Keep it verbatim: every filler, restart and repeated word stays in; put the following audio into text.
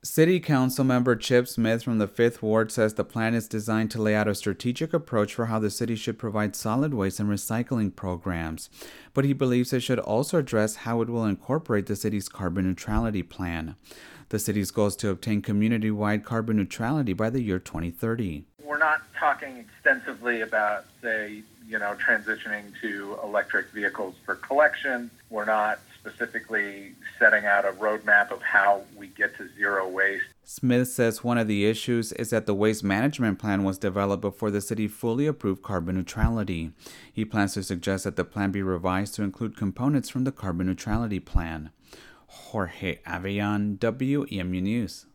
City Council member Chip Smith from the fifth Ward says the plan is designed to lay out a strategic approach for how the city should provide solid waste and recycling programs, but he believes it should also address how it will incorporate the city's carbon neutrality plan. The city's goal is to obtain community-wide carbon neutrality by the year twenty thirty. We're not talking extensively about, say, you know, transitioning to electric vehicles for collection. We're not specifically setting out a roadmap of how we get to zero waste. Smith says one of the issues is that the waste management plan was developed before the city fully approved carbon neutrality. He plans to suggest that the plan be revised to include components from the carbon neutrality plan. Jorge Avellán, W E M U News.